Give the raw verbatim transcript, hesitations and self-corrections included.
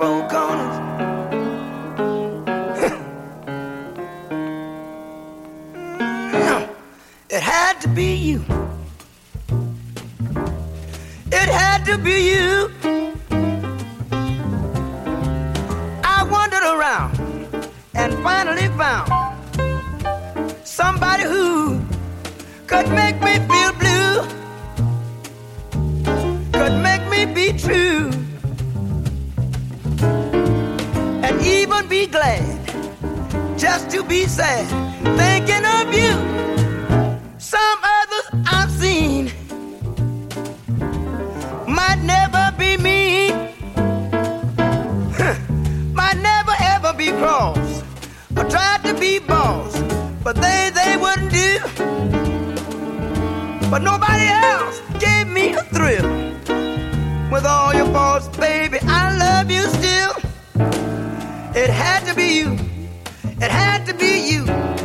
four corners. It had to be you. It had to be you. I wandered around and finally found somebody who could make me feel blue, could make me be true, and even be glad just to be sad thinking of you. Some others I've seen might never be mean, might never ever be cross or tried to be boss, but they, they wouldn't do. But nobody else gave me a thrill. With all your faults, baby, I love you still. It had to be you. It had to be you.